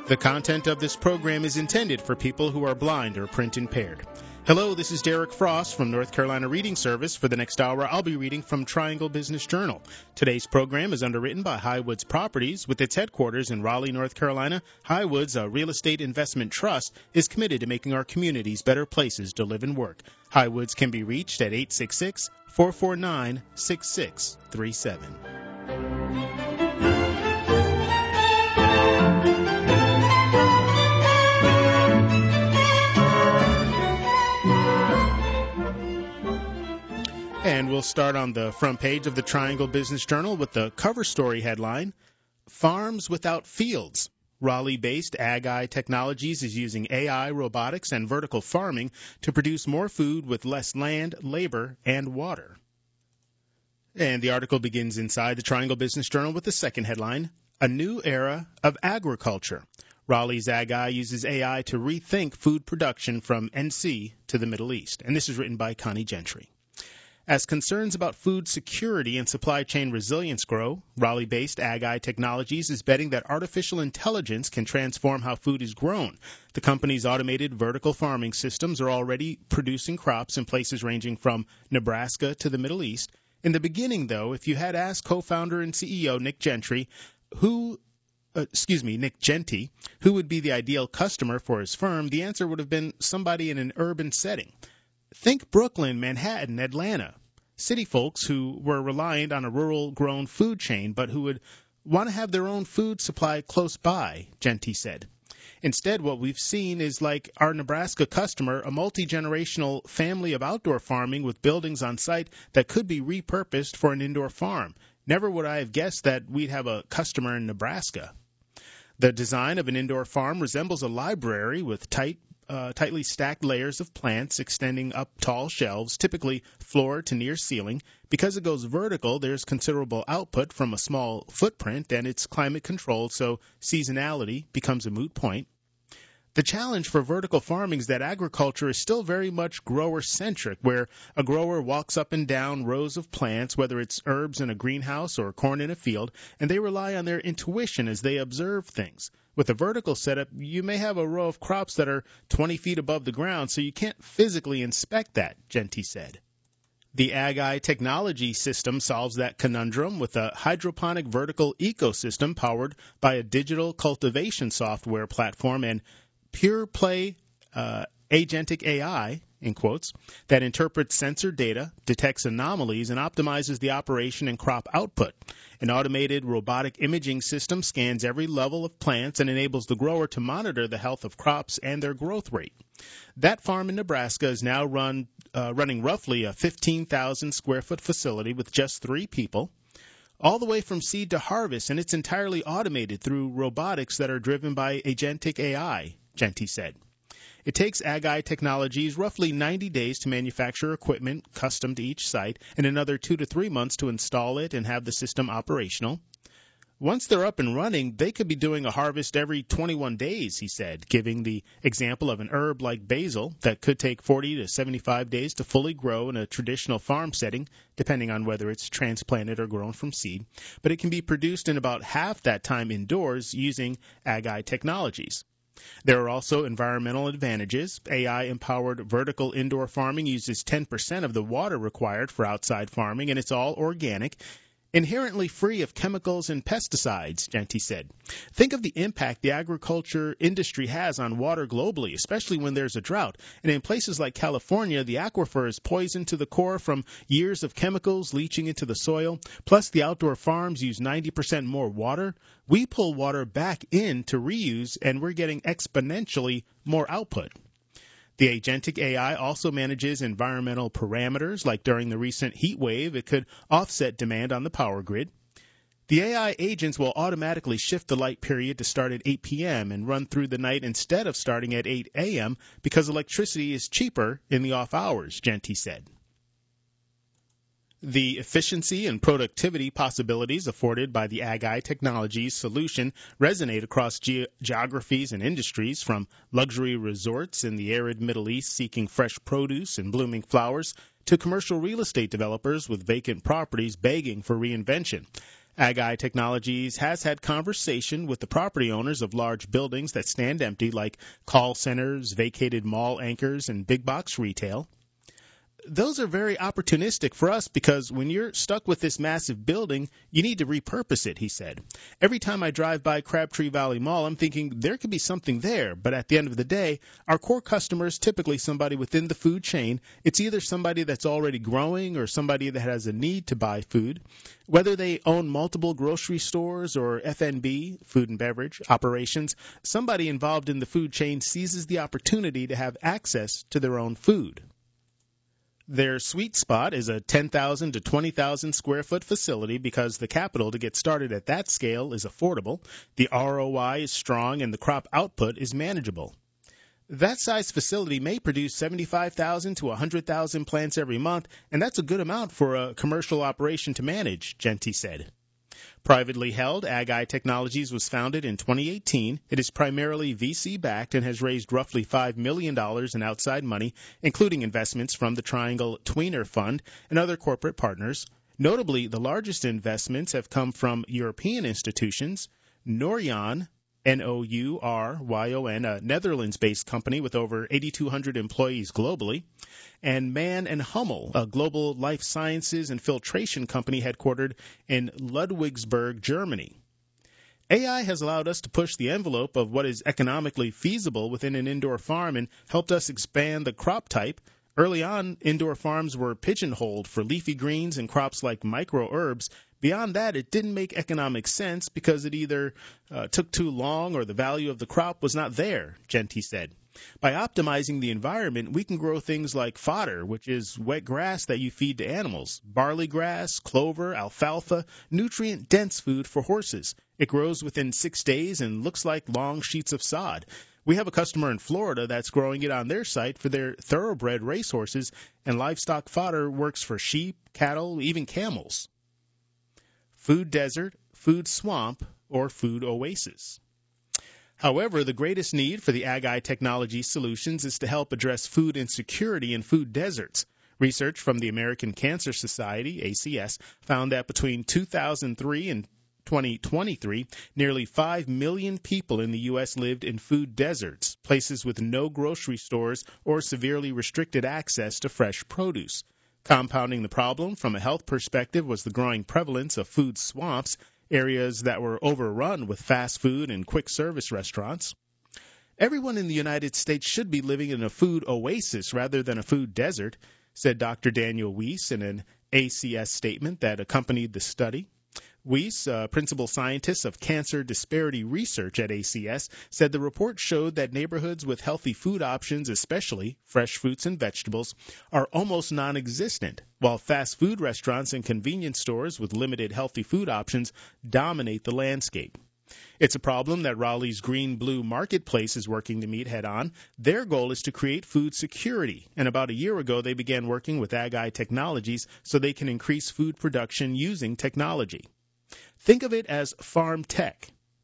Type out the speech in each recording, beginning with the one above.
The content of this program is intended for people who are blind or print impaired. Hello, this is Derek Frost from North Carolina Reading Service. For the next hour, I'll be reading from Triangle Business Journal. Today's program is underwritten by Highwoods Properties. With its headquarters in Raleigh, North Carolina, Highwoods, a real estate investment trust, is committed to making our communities better places to live and work. Highwoods can be reached at 866-449-6637. And we'll start on the front page of the Triangle Business Journal with the cover story headline, Farms Without Fields. Raleigh-based Ag-Eye Technologies is using AI, robotics, and vertical farming to produce more food with less land, labor, and water. And the article begins inside the Triangle Business Journal with the second headline, A New Era of Agriculture. Raleigh's Ag-Eye uses AI to rethink food production from NC to the Middle East. And this is written by Connie Gentry. As concerns about food security and supply chain resilience grow, Raleigh-based Ag-Eye Technologies is betting that artificial intelligence can transform how food is grown. The company's automated vertical farming systems are already producing crops in places ranging from Nebraska to the Middle East. In the beginning, though, if you had asked co-founder and CEO Nick Genty, who would be the ideal customer for his firm, the answer would have been somebody in an urban setting. Think Brooklyn, Manhattan, Atlanta. City folks who were reliant on a rural-grown food chain but who would want to have their own food supply close by, Genty said. Instead, what we've seen is like our Nebraska customer, a multi-generational family of outdoor farming with buildings on site that could be repurposed for an indoor farm. Never would I have guessed that we'd have a customer in Nebraska. The design of an indoor farm resembles a library with tightly stacked layers of plants extending up tall shelves, typically floor to near ceiling. Because it goes vertical, there's considerable output from a small footprint, and it's climate controlled, so seasonality becomes a moot point. The challenge for vertical farming is that agriculture is still very much grower-centric, where a grower walks up and down rows of plants, whether it's herbs in a greenhouse or corn in a field, and they rely on their intuition as they observe things. With a vertical setup, you may have a row of crops that are 20 feet above the ground, so you can't physically inspect that, Genty said. The Ag-Eye Technology system solves that conundrum with a hydroponic vertical ecosystem powered by a digital cultivation software platform and pure play agentic AI, in quotes, that interprets sensor data, detects anomalies, and optimizes the operation and crop output. An automated robotic imaging system scans every level of plants and enables the grower to monitor the health of crops and their growth rate. That farm in Nebraska is now running roughly a 15,000 square foot facility with just 3 people, all the way from seed to harvest, and it's entirely automated through robotics that are driven by agentic AI, Genty said. It takes Ag-Eye Technologies roughly 90 days to manufacture equipment custom to each site and another 2 to 3 months to install it and have the system operational. Once they're up and running, they could be doing a harvest every 21 days, he said, giving the example of an herb like basil that could take 40 to 75 days to fully grow in a traditional farm setting, depending on whether it's transplanted or grown from seed. But it can be produced in about half that time indoors using Ag-Eye Technologies. There are also environmental advantages. AI-empowered vertical indoor farming uses 10% of the water required for outside farming, and it's all organic, inherently free of chemicals and pesticides, Genty said. Think of the impact the agriculture industry has on water globally, especially when there's a drought. And in places like California, the aquifer is poisoned to the core from years of chemicals leaching into the soil. Plus, the outdoor farms use 90% more water. We pull water back in to reuse, and we're getting exponentially more output. The agentic AI also manages environmental parameters, like during the recent heat wave, it could offset demand on the power grid. The AI agents will automatically shift the light period to start at 8 p.m. and run through the night instead of starting at 8 a.m. because electricity is cheaper in the off hours, Genty said. The efficiency and productivity possibilities afforded by the Ag-Eye Technologies solution resonate across geographies and industries, from luxury resorts in the arid Middle East seeking fresh produce and blooming flowers to commercial real estate developers with vacant properties begging for reinvention. Ag-I Technologies has had conversation with the property owners of large buildings that stand empty, like call centers, vacated mall anchors, and big box retail. Those are very opportunistic for us because when you're stuck with this massive building, you need to repurpose it, he said. Every time I drive by Crabtree Valley Mall, I'm thinking there could be something there, but at the end of the day, our core customer is typically somebody within the food chain. It's either somebody that's already growing or somebody that has a need to buy food. Whether they own multiple grocery stores or F&B, food and beverage, operations, somebody involved in the food chain seizes the opportunity to have access to their own food. Their sweet spot is a 10,000 to 20,000 square foot facility because the capital to get started at that scale is affordable, the ROI is strong, and the crop output is manageable. That size facility may produce 75,000 to 100,000 plants every month, and that's a good amount for a commercial operation to manage, Genty said. Privately held, Ag-I Technologies was founded in 2018. It is primarily VC-backed and has raised roughly $5 million in outside money, including investments from the Triangle Tweener Fund and other corporate partners. Notably, the largest investments have come from European institutions, Nouryon, Nouryon, a Netherlands-based company with over 8,200 employees globally, and Mann and Hummel, a global life sciences and filtration company headquartered in Ludwigsburg, Germany. AI has allowed us to push the envelope of what is economically feasible within an indoor farm and helped us expand the crop type. Early on, indoor farms were pigeonholed for leafy greens and crops like microherbs. Beyond that, it didn't make economic sense because it either took too long or the value of the crop was not there, Genty said. By optimizing the environment, we can grow things like fodder, which is wet grass that you feed to animals, barley grass, clover, alfalfa, nutrient-dense food for horses. It grows within 6 days and looks like long sheets of sod. We have a customer in Florida that's growing it on their site for their thoroughbred racehorses, and livestock fodder works for sheep, cattle, even camels. Food desert, food swamp, or food oasis. However, the greatest need for the Ag-I Technology solutions is to help address food insecurity in food deserts. Research from the American Cancer Society, ACS, found that between 2003 and 2023, nearly 5 million people in the U.S. lived in food deserts, places with no grocery stores or severely restricted access to fresh produce. Compounding the problem from a health perspective was the growing prevalence of food swamps, areas that were overrun with fast food and quick service restaurants. Everyone in the United States should be living in a food oasis rather than a food desert, said Dr. Daniel Weiss in an ACS statement that accompanied the study. Weiss, principal scientist of cancer disparity research at ACS, said the report showed that neighborhoods with healthy food options, especially fresh fruits and vegetables, are almost non-existent, while fast food restaurants and convenience stores with limited healthy food options dominate the landscape. It's a problem that Raleigh's Green Blue Marketplace is working to meet head-on. Their goal is to create food security, and about a year ago they began working with Ag-I Technologies so they can increase food production using technology. Think of it as farm tech.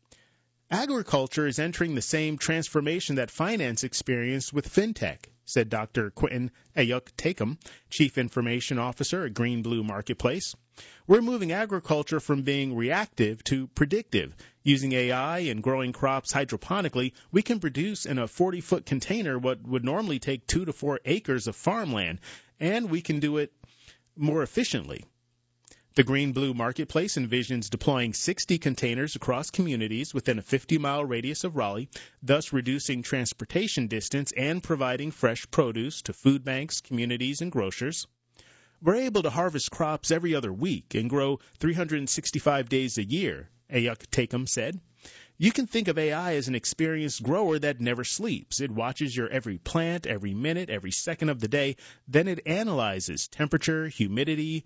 Agriculture is entering the same transformation that finance experienced with fintech, said Dr. Quentin Ayuk-Takum, Chief Information Officer at Green Blue Marketplace. We're moving agriculture from being reactive to predictive. Using AI and growing crops hydroponically, we can produce in a 40-foot container what would normally take 2 to 4 acres of farmland, and we can do it more efficiently. The Green Blue Marketplace envisions deploying 60 containers across communities within a 50-mile radius of Raleigh, thus reducing transportation distance and providing fresh produce to food banks, communities, and grocers. We're able to harvest crops every other week and grow 365 days a year, Ayuk-Takum said. You can think of AI as an experienced grower that never sleeps. It watches your every plant, every minute, every second of the day. Then it analyzes temperature, humidity,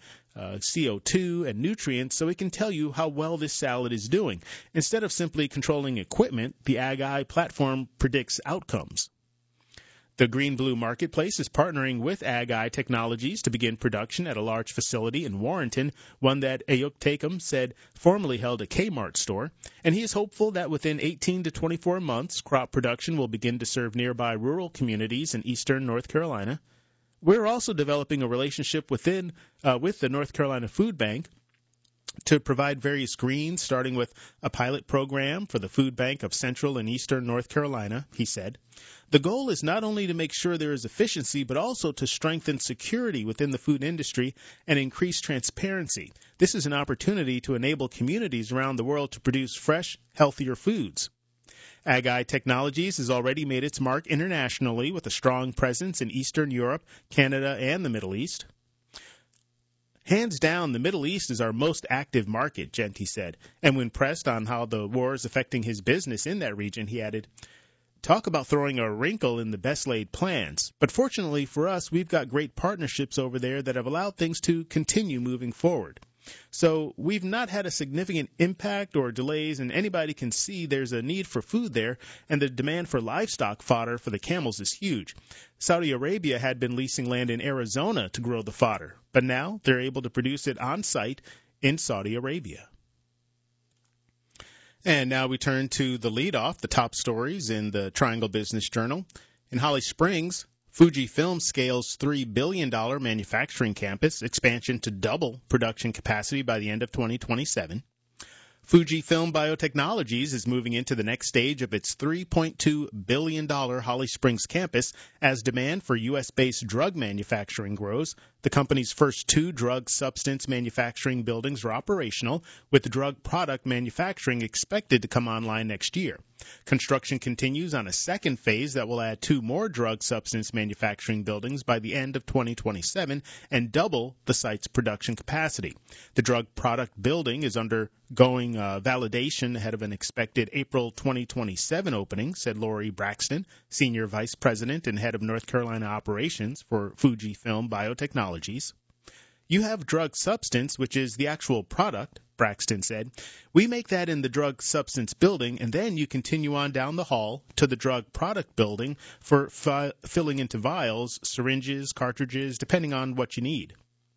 CO2, and nutrients so it can tell you how well this salad is doing. Instead of simply controlling equipment, the Ag-I platform predicts outcomes. The Green Blue Marketplace is partnering with Ag-I Technologies to begin production at a large facility in Warrenton, one that Ayuk-Takum said formerly held a Kmart store, and he is hopeful that within 18 to 24 months, crop production will begin to serve nearby rural communities in eastern North Carolina. We're also developing a relationship with the North Carolina Food Bank. to provide various greens, starting with a pilot program for the food bank of central and eastern North Carolina, he said. The goal is not only to make sure there is efficiency, but also to strengthen security within the food industry and increase transparency. This is an opportunity to enable communities around the world to produce fresh, healthier foods. AgEye Technologies has already made its mark internationally with a strong presence in Eastern Europe, Canada, and the Middle East. Hands down, the Middle East is our most active market, Genty said. And when pressed on how the war is affecting his business in that region, he added, talk about throwing a wrinkle in the best-laid plans. But fortunately for us, we've got great partnerships over there that have allowed things to continue moving forward. So we've not had a significant impact or delays, and anybody can see there's a need for food there, and the demand for livestock fodder for the camels is huge. Saudi Arabia had been leasing land in Arizona to grow the fodder, but now they're able to produce it on site in Saudi Arabia. And now we turn to the leadoff, the top stories in the Triangle Business Journal. In Holly Springs, Fujifilm scales $3 billion manufacturing campus, expansion to double production capacity by the end of 2027. Fujifilm Biotechnologies is moving into the next stage of its $3.2 billion Holly Springs campus as demand for U.S.-based drug manufacturing grows. The company's first 2 drug substance manufacturing buildings are operational, with drug product manufacturing expected to come online next year. Construction continues on a second phase that will add 2 more drug substance manufacturing buildings by the end of 2027 and double the site's production capacity. The drug product building is undergoing validation ahead of an expected April 2027 opening, said Lori Braxton, Senior Vice President and Head of North Carolina Operations for Fujifilm Biotechnologies. You have drug substance, which is the actual product, Braxton said. We make that in the drug substance building, and then you continue on down the hall to the drug product building for filling into vials, syringes, cartridges, depending on what you need.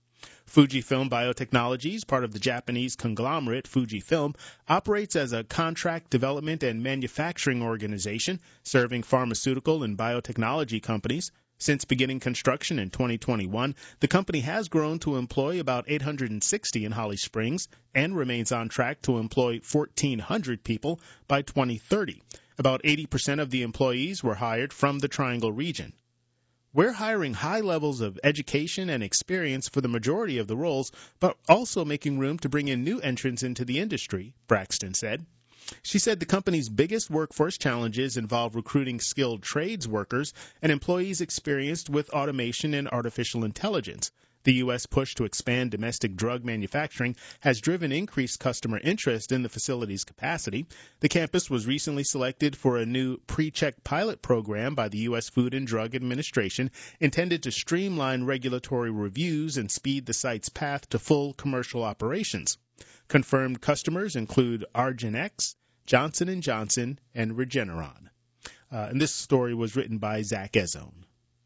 Fujifilm Biotechnologies, part of the Japanese conglomerate Fujifilm, operates as a contract development and manufacturing organization serving pharmaceutical and biotechnology companies. Since beginning construction in 2021, the company has grown to employ about 860 in Holly Springs and remains on track to employ 1,400 people by 2030. About 80% of the employees were hired from the Triangle region. We're hiring high levels of education and experience for the majority of the roles, but also making room to bring in new entrants into the industry, Braxton said. She said the company's biggest workforce challenges involve recruiting skilled trades workers and employees experienced with automation and artificial intelligence. The U.S. push to expand domestic drug manufacturing has driven increased customer interest in the facility's capacity. The campus was recently selected for a new pre-check pilot program by the U.S. Food and Drug Administration intended to streamline regulatory reviews and speed the site's path to full commercial operations. Confirmed customers include argenx, Johnson & Johnson, and Regeneron. And this story was written by Zach Ezone.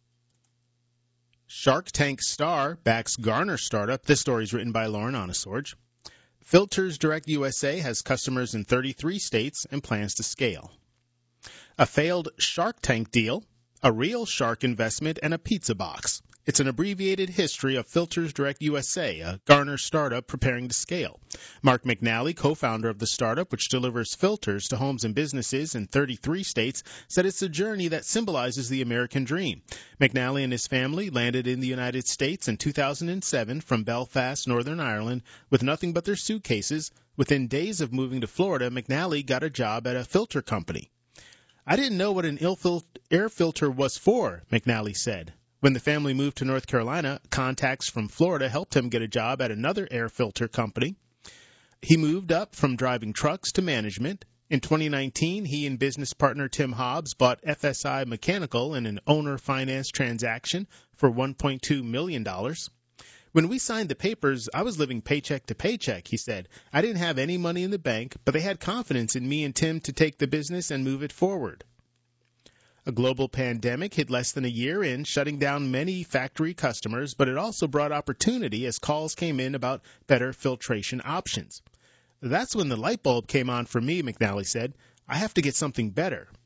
Shark Tank star backs Garner startup. This story is written by Lauren Onesorge. Filters Direct USA has customers in 33 states and plans to scale. A failed Shark Tank deal, a real shark investment, and a pizza box. It's an abbreviated history of Filters Direct USA, a Garner startup preparing to scale. Mark McNally, co-founder of the startup, which delivers filters to homes and businesses in 33 states, said it's a journey that symbolizes the American dream. McNally and his family landed in the United States in 2007 from Belfast, Northern Ireland, with nothing but their suitcases. Within days of moving to Florida, McNally got a job at a filter company. I didn't know what an air filter was for, McNally said. When the family moved to North Carolina, contacts from Florida helped him get a job at another air filter company. He moved up from driving trucks to management. In 2019, he and business partner Tim Hobbs bought FSI Mechanical in an owner finance transaction for $1.2 million. When we signed the papers, I was living paycheck to paycheck, he said. I didn't have any money in the bank, but they had confidence in me and Tim to take the business and move it forward. A global pandemic hit less than a year in, shutting down many factory customers, but it also brought opportunity as calls came in about better filtration options. That's when the light bulb came on for me, McNally said. I have to get something better.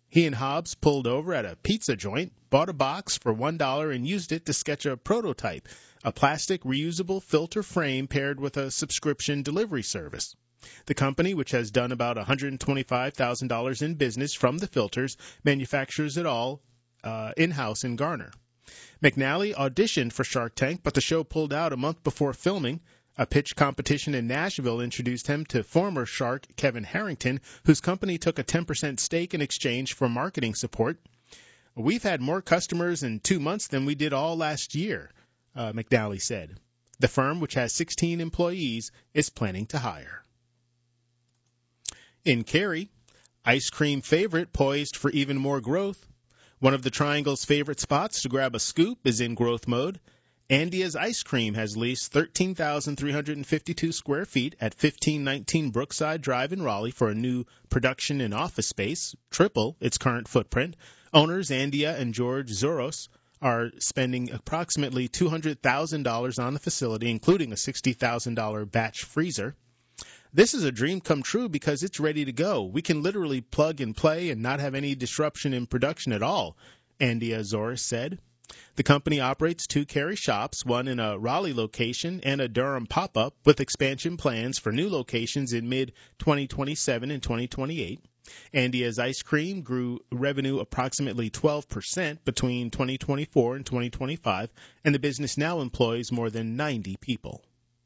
He and Hobbs pulled over at a pizza joint, bought a box for $1, and used it to sketch a prototype, a plastic reusable filter frame paired with a subscription delivery service. The company, which has done about $125,000 in business from the filters, manufactures it all in-house in Garner. McNally auditioned for Shark Tank, but the show pulled out a month before filming. A pitch competition in Nashville introduced him to former shark Kevin Harrington, whose company took a 10% stake in exchange for marketing support. "We've had more customers in 2 months than we did all last year," McNally said. The firm, which has 16 employees, is planning to hire. In Cary, ice cream favorite poised for even more growth. One of the Triangle's favorite spots to grab a scoop is in growth mode. Andia's Ice Cream has leased 13,352 square feet at 1519 Brookside Drive in Raleigh for a new production and office space, triple its current footprint. Owners Andia and George Zoros are spending approximately $200,000 on the facility, including a $60,000 batch freezer. "This is a dream come true because it's ready to go. We can literally plug and play and not have any disruption in production at all," Andia Zoros said. The company operates 2 Cary shops, one in a Raleigh location and a Durham pop-up, with expansion plans for new locations in mid-2027 and 2028. Andia's Ice Cream grew revenue approximately 12% between 2024 and 2025, and the business now employs more than 90 people.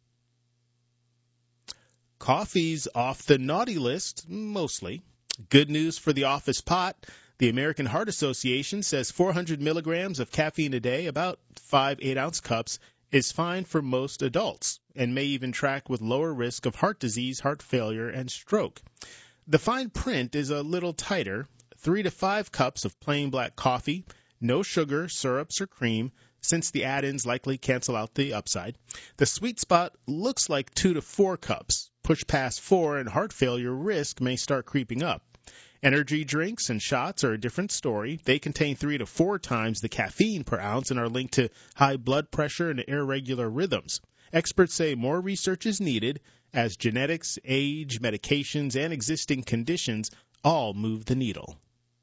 Coffee's off the naughty list, mostly. Good news for the office pot. The American Heart Association says 400 milligrams of caffeine a day, about 5 8-ounce cups, is fine for most adults and may even track with lower risk of heart disease, heart failure, and stroke. The fine print is a little tighter: 3 to 5 cups of plain black coffee, no sugar, syrups, or cream, since the add-ins likely cancel out the upside. The sweet spot looks like 2 to 4 cups. Push past 4 and heart failure risk may start creeping up. Energy drinks and shots are a different story. They contain 3 to 4 times the caffeine per ounce and are linked to high blood pressure and irregular rhythms. Experts say more research is needed as genetics, age, medications, and existing conditions all move the needle.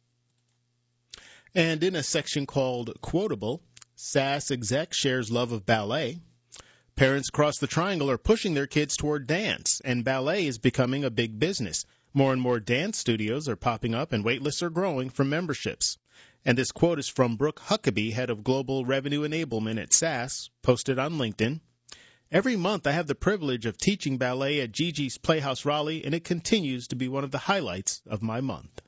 And in a section called Quotable, SAS exec shares love of ballet. Parents across the Triangle are pushing their kids toward dance, and ballet is becoming a big business. More and more dance studios are popping up, and waitlists are growing for memberships. And this quote is from Brooke Huckabee, head of Global Revenue Enablement at SAS, posted on LinkedIn. "Every month I have the privilege of teaching ballet at Gigi's Playhouse Raleigh, and it continues to be one of the highlights of my month."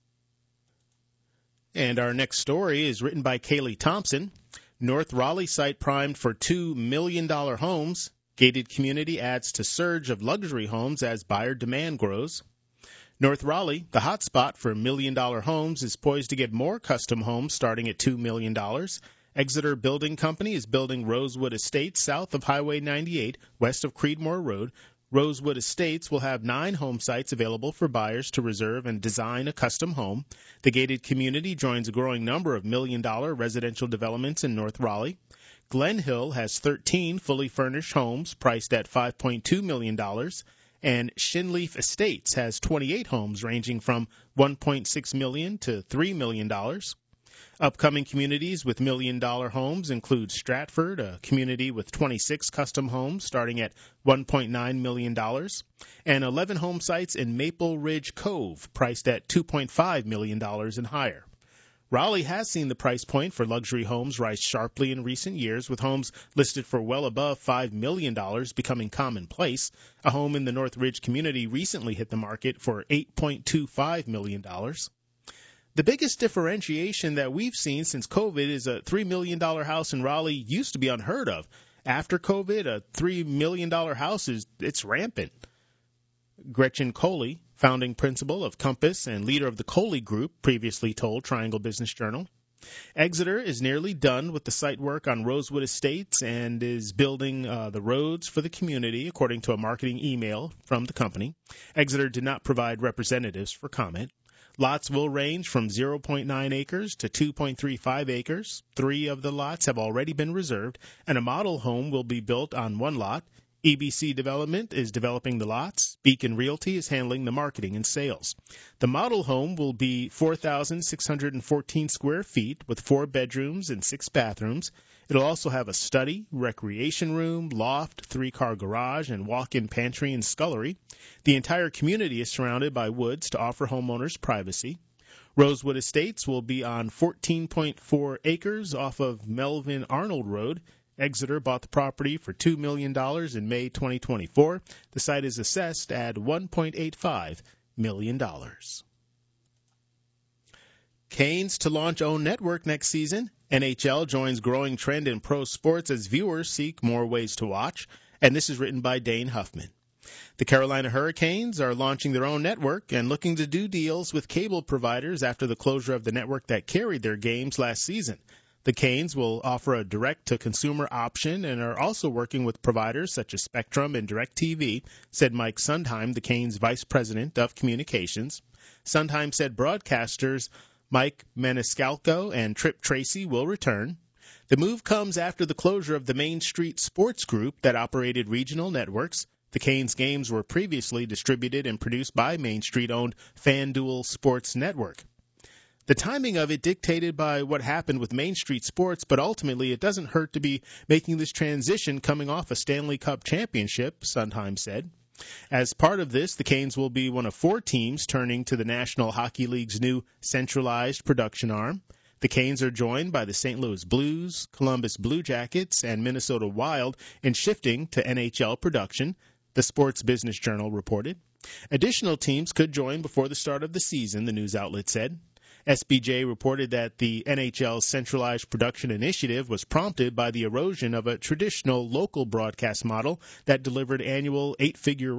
And our next story is written by Kaylee Thompson. North Raleigh site primed for $2 million homes. Gated community adds to surge of luxury homes as buyer demand grows. North Raleigh, the hotspot for $1 million homes, is poised to get more custom homes starting at $2 million. Exeter Building Company is building Rosewood Estates south of Highway 98, west of Creedmoor Road. Rosewood Estates will have 9 home sites available for buyers to reserve and design a custom home. The gated community joins a growing number of $1 million residential developments in North Raleigh. Glen Hill has 13 fully furnished homes priced at $5.2 million. And Shinleaf Estates has 28 homes ranging from $1.6 million to $3 million. Upcoming communities with $1 million homes include Stratford, a community with 26 custom homes starting at $1.9 million, and 11 home sites in Maple Ridge Cove priced at $2.5 million and higher. Raleigh has seen the price point for luxury homes rise sharply in recent years, with homes listed for well above $5 million becoming commonplace. A home in the North Ridge community recently hit the market for $8.25 million. The biggest differentiation that we've seen since COVID is a $3 million house in Raleigh used to be unheard of. After COVID, a $3 million house it's rampant. Gretchen Coley, founding principal of Compass and leader of the Coley Group, previously told Triangle Business Journal. Exeter is nearly done with the site work on Rosewood Estates and is building the roads for the community, according to a marketing email from the company. Exeter did not provide representatives for comment. Lots will range from 0.9 acres to 2.35 acres. 3 of the lots have already been reserved, and a model home will be built on one lot. EBC Development is developing the lots. Beacon Realty is handling the marketing and sales. The model home will be 4,614 square feet with 4 bedrooms and 6 bathrooms. It'll also have a study, recreation room, loft, 3-car garage, and walk-in pantry and scullery. The entire community is surrounded by woods to offer homeowners privacy. Rosewood Estates will be on 14.4 acres off of Melvin Arnold Road. Exeter bought the property for $2 million in May 2024. The site is assessed at $1.85 million. Canes to launch own network next season. NHL joins growing trend in pro sports as viewers seek more ways to watch. And this is written by Dane Huffman. The Carolina Hurricanes are launching their own network and looking to do deals with cable providers after the closure of the network that carried their games last season. The Canes will offer a direct-to-consumer option and are also working with providers such as Spectrum and DirecTV, said Mike Sundheim, the Canes' vice president of communications. Sundheim said broadcasters Mike Maniscalco and Trip Tracy will return. The move comes after the closure of the Main Street Sports Group that operated regional networks. The Canes games were previously distributed and produced by Main Street-owned FanDuel Sports Network. The timing of it dictated by what happened with Main Street Sports, but ultimately it doesn't hurt to be making this transition coming off a Stanley Cup championship, Sundheim said. As part of this, the Canes will be one of 4 teams turning to the National Hockey League's new centralized production arm. The Canes are joined by the St. Louis Blues, Columbus Blue Jackets, and Minnesota Wild in shifting to NHL production, the Sports Business Journal reported. Additional teams could join before the start of the season, the news outlet said. SBJ reported that the NHL's centralized production initiative was prompted by the erosion of a traditional local broadcast model that delivered annual 8-figure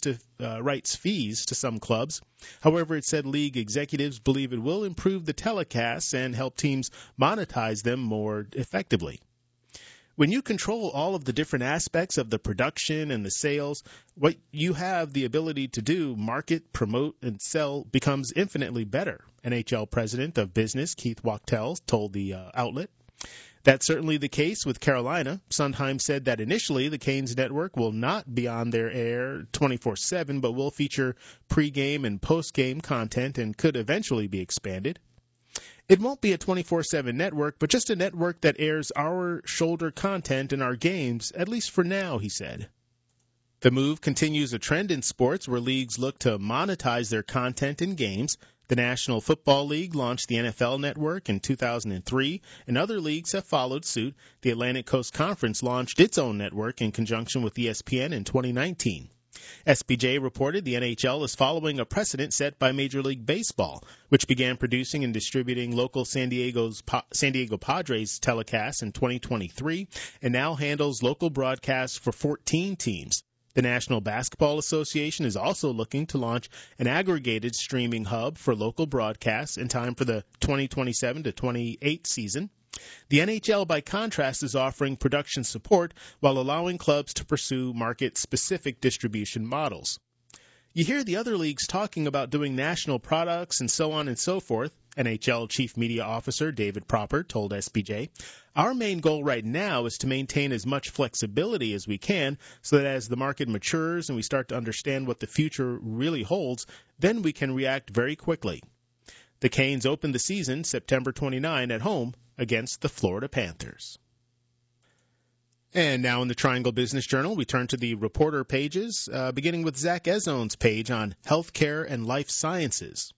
rights fees to some clubs. However, it said league executives believe it will improve the telecasts and help teams monetize them more effectively. When you control all of the different aspects of the production and the sales, what you have the ability to do, market, promote, and sell, becomes infinitely better, NHL President of Business Keith Wachtell told the outlet. That's certainly the case with Carolina. Sundheim said that initially the Canes network will not be on their air 24/7, but will feature pregame and postgame content and could eventually be expanded. It won't be a 24/7 network, but just a network that airs our shoulder content in our games, at least for now, he said. The move continues a trend in sports where leagues look to monetize their content in games. The National Football League launched the NFL Network in 2003, and other leagues have followed suit. The Atlantic Coast Conference launched its own network in conjunction with ESPN in 2019. SBJ reported the NHL is following a precedent set by Major League Baseball, which began producing and distributing local San Diego Padres telecasts in 2023 and now handles local broadcasts for 14 teams. The National Basketball Association is also looking to launch an aggregated streaming hub for local broadcasts in time for the 2027-28 season. The NHL, by contrast, is offering production support while allowing clubs to pursue market-specific distribution models. You hear the other leagues talking about doing national products and so on and so forth, NHL Chief Media Officer David Proper told SBJ. Our main goal right now is to maintain as much flexibility as we can so that as the market matures and we start to understand what the future really holds, then we can react very quickly. The Canes opened the season September 29 at home against the Florida Panthers. And now in the Triangle Business Journal, we turn to the reporter pages, beginning with Zach Ezone's page on healthcare and life sciences.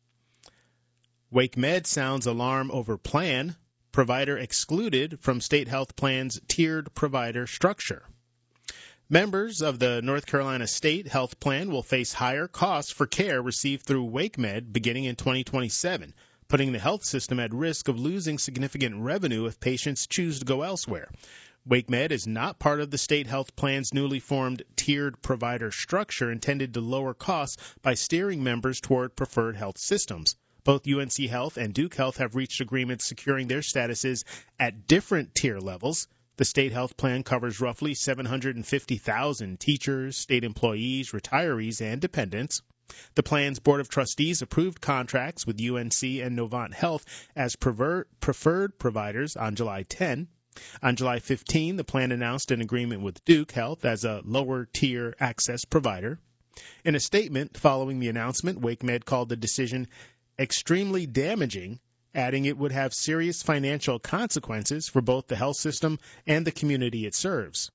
WakeMed sounds alarm over plan. Provider excluded from state health plan's tiered provider structure. Members of the North Carolina State Health Plan will face higher costs for care received through WakeMed beginning in 2027, putting the health system at risk of losing significant revenue if patients choose to go elsewhere. WakeMed is not part of the state health plan's newly formed tiered provider structure intended to lower costs by steering members toward preferred health systems. Both UNC Health and Duke Health have reached agreements securing their statuses at different tier levels. The state health plan covers roughly 750,000 teachers, state employees, retirees, and dependents. The plan's Board of Trustees approved contracts with UNC and Novant Health as preferred providers on July 10. On July 15, the plan announced an agreement with Duke Health as a lower-tier access provider. In a statement following the announcement, WakeMed called the decision extremely damaging, adding it would have serious financial consequences for both the health system and the community it serves.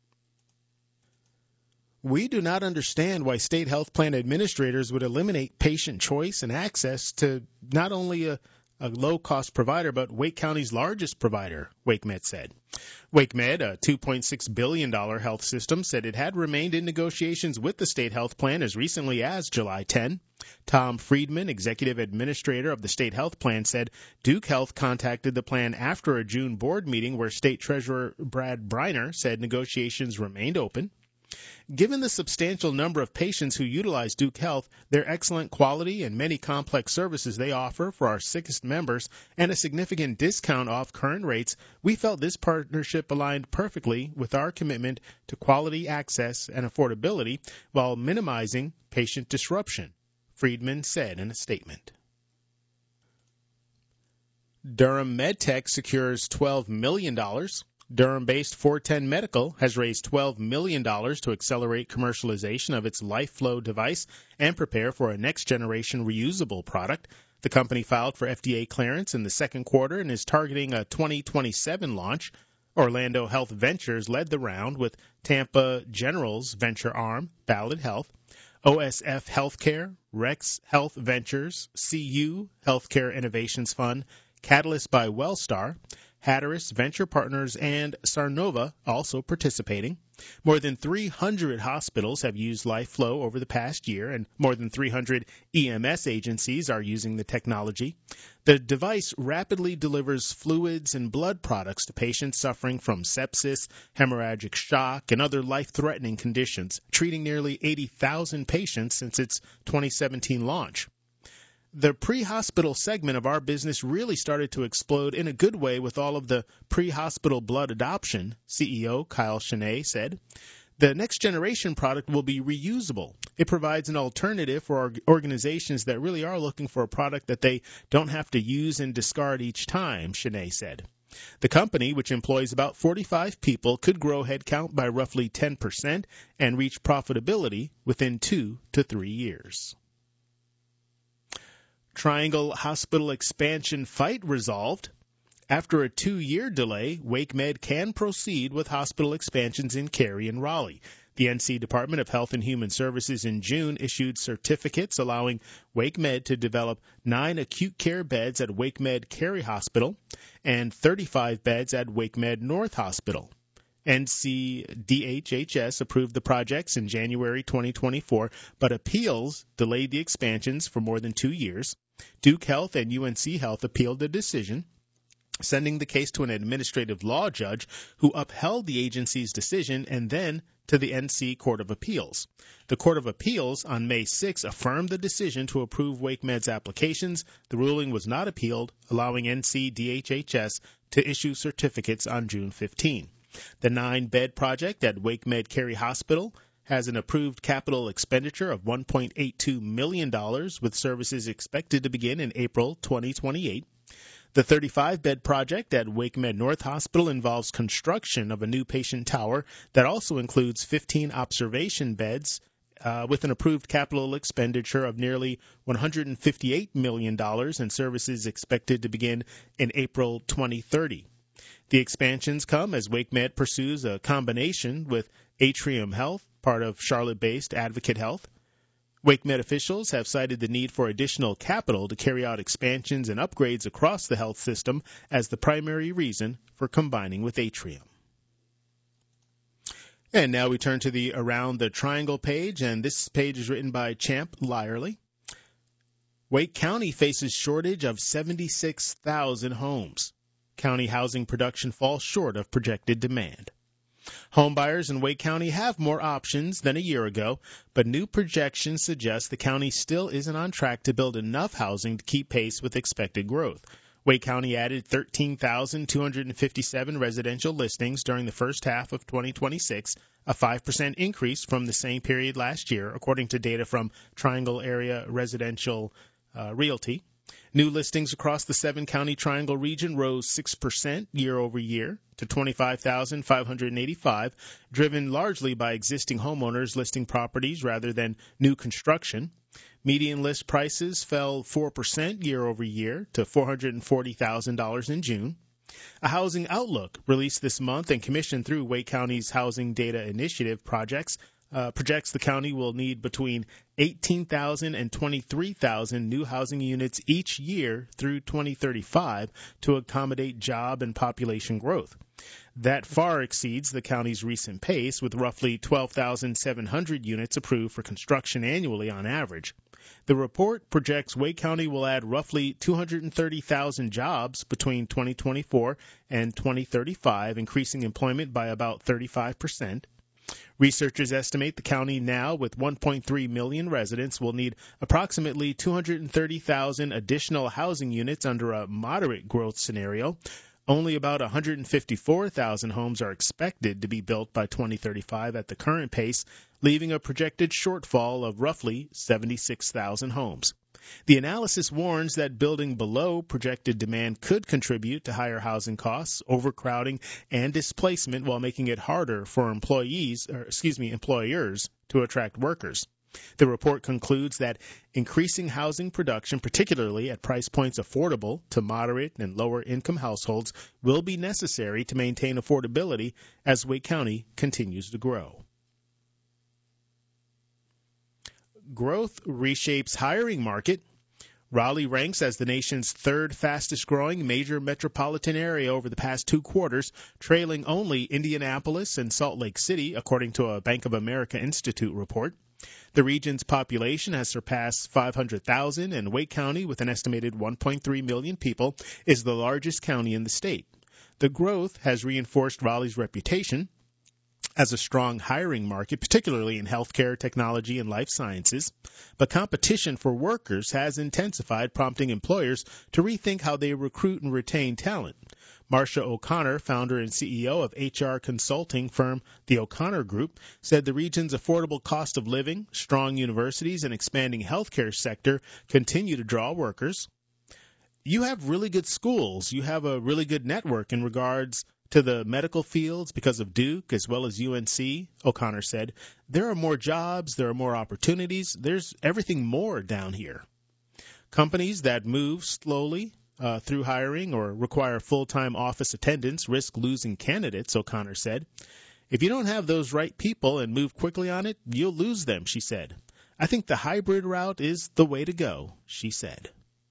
We do not understand why state health plan administrators would eliminate patient choice and access to not only a low-cost provider, but Wake County's largest provider, WakeMed said. WakeMed, a $2.6 billion health system, said it had remained in negotiations with the state health plan as recently as July 10. Tom Friedman, executive administrator of the state health plan, said Duke Health contacted the plan after a June board meeting where state treasurer Brad Briner said negotiations remained open. Given the substantial number of patients who utilize Duke Health, their excellent quality and many complex services they offer for our sickest members, and a significant discount off current rates, we felt this partnership aligned perfectly with our commitment to quality access and affordability while minimizing patient disruption, Friedman said in a statement. Durham MedTech secures $12 million. Durham-based 410 Medical has raised $12 million to accelerate commercialization of its LifeFlow device and prepare for a next-generation reusable product. The company filed for FDA clearance in the second quarter and is targeting a 2027 launch. Orlando Health Ventures led the round with Tampa General's venture arm, Ballad Health, OSF Healthcare, Rex Health Ventures, CU Healthcare Innovations Fund, Catalyst by Wellstar, Hatteras Venture Partners, and Sarnova also participating. More than 300 hospitals have used LifeFlow over the past year, and more than 300 EMS agencies are using the technology. The device rapidly delivers fluids and blood products to patients suffering from sepsis, hemorrhagic shock, and other life-threatening conditions, treating nearly 80,000 patients since its 2017 launch. The pre-hospital segment of our business really started to explode in a good way with all of the pre-hospital blood adoption, CEO Kyle Cheney said. The next-generation product will be reusable. It provides an alternative for organizations that really are looking for a product that they don't have to use and discard each time, Cheney said. The company, which employs about 45 people, could grow headcount by roughly 10% and reach profitability within 2 to 3 years. Triangle Hospital expansion fight resolved. After a 2-year delay, WakeMed can proceed with hospital expansions in Cary and Raleigh. The NC Department of Health and Human Services in June issued certificates allowing WakeMed to develop 9 acute care beds at WakeMed Cary Hospital and 35 beds at WakeMed North Hospital. NCDHHS approved the projects in January 2024, but appeals delayed the expansions for more than 2 years. Duke Health and UNC Health appealed the decision, sending the case to an administrative law judge who upheld the agency's decision and then to the NC Court of Appeals. The Court of Appeals on May 6 affirmed the decision to approve WakeMed's applications. The ruling was not appealed, allowing NCDHHS to issue certificates on June 15. The 9-bed project at WakeMed Cary Hospital has an approved capital expenditure of $1.82 million, with services expected to begin in April 2028. The 35-bed project at WakeMed North Hospital involves construction of a new patient tower that also includes 15 observation beds with an approved capital expenditure of nearly $158 million and services expected to begin in April 2030. The expansions come as WakeMed pursues a combination with Atrium Health, part of Charlotte-based Advocate Health. WakeMed officials have cited the need for additional capital to carry out expansions and upgrades across the health system as the primary reason for combining with Atrium. And now we turn to the Around the Triangle page, and this page is written by Champ Lyerly. Wake County faces shortage of 76,000 homes. County housing production falls short of projected demand. Homebuyers in Wake County have more options than a year ago, but new projections suggest the county still isn't on track to build enough housing to keep pace with expected growth. Wake County added 13,257 residential listings during the first half of 2026, a 5% increase from the same period last year, according to data from Triangle Area Residential Realty. New listings across the 7-county Triangle region rose 6% year over year to 25,585, driven largely by existing homeowners listing properties rather than new construction. Median list prices fell 4% year over year to $440,000 in June. A housing outlook released this month and commissioned through Wake County's Housing Data Initiative projects the county will need between 18,000 and 23,000 new housing units each year through 2035 to accommodate job and population growth. That far exceeds the county's recent pace, with roughly 12,700 units approved for construction annually on average. The report projects Wake County will add roughly 230,000 jobs between 2024 and 2035, increasing employment by about 35%. Researchers estimate the county now, with 1.3 million residents, will need approximately 230,000 additional housing units under a moderate growth scenario. Only about 154,000 homes are expected to be built by 2035 at the current pace, leaving a projected shortfall of roughly 76,000 homes. The analysis warns that building below projected demand could contribute to higher housing costs, overcrowding, and displacement, while making it harder for employers to attract workers. The report concludes that increasing housing production, particularly at price points affordable to moderate and lower income households, will be necessary to maintain affordability as Wake County continues to grow. Growth reshapes hiring market. Raleigh ranks as the nation's third fastest-growing major metropolitan area over the past 2 quarters, trailing only Indianapolis and Salt Lake City, according to a Bank of America Institute report. The region's population has surpassed 500,000, and Wake County, with an estimated 1.3 million people, is the largest county in the state. The growth has reinforced Raleigh's reputation as a strong hiring market, particularly in healthcare, technology, and life sciences. But competition for workers has intensified, prompting employers to rethink how they recruit and retain talent. Marcia O'Connor, founder and CEO of HR consulting firm The O'Connor Group, said the region's affordable cost of living, strong universities, and expanding healthcare sector continue to draw workers. You have really good schools. You have a really good network in regards to the medical fields because of Duke as well as UNC, O'Connor said. There are more jobs, there are more opportunities, there's everything more down here. Companies that move slowly through hiring or require full-time office attendance risk losing candidates, O'Connor said. If you don't have those right people and move quickly on it, you'll lose them, she said. I think the hybrid route is the way to go, she said.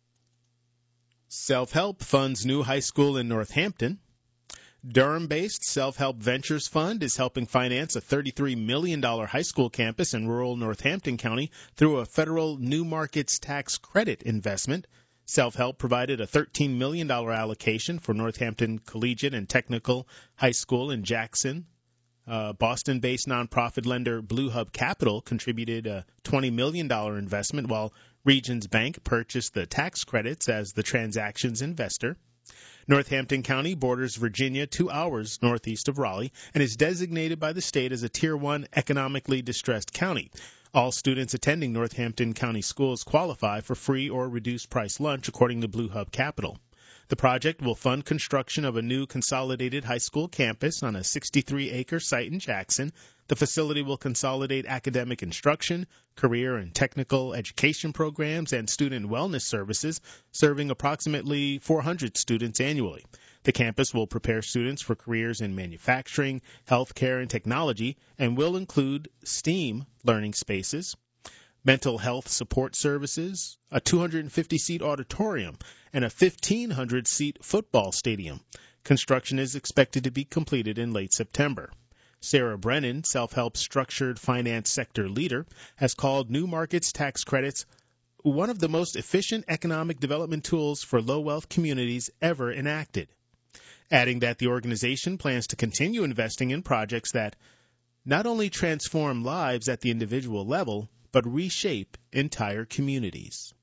Self-Help funds new high school in Northampton. Durham-based Self-Help Ventures Fund is helping finance a $33 million high school campus in rural Northampton County through a federal New Markets Tax Credit investment. Self-Help provided a $13 million allocation for Northampton Collegiate and Technical High School in Jackson. Boston-based nonprofit lender Blue Hub Capital contributed a $20 million investment, while Regions Bank purchased the tax credits as the transaction's investor. Northampton County borders Virginia 2 hours northeast of Raleigh and is designated by the state as a Tier 1 economically distressed county. All students attending Northampton County schools qualify for free or reduced price lunch, according to Blue Hub Capital. The project will fund construction of a new consolidated high school campus on a 63-acre site in Jackson. The facility will consolidate academic instruction, career and technical education programs, and student wellness services, serving approximately 400 students annually. The campus will prepare students for careers in manufacturing, healthcare, and technology, and will include STEAM learning spaces, mental health support services, a 250-seat auditorium, and a 1,500-seat football stadium. Construction is expected to be completed in late September. Sarah Brennan, Self-Help structured finance sector leader, has called New Markets Tax Credits one of the most efficient economic development tools for low-wealth communities ever enacted, adding that the organization plans to continue investing in projects that not only transform lives at the individual level, but reshape entire communities.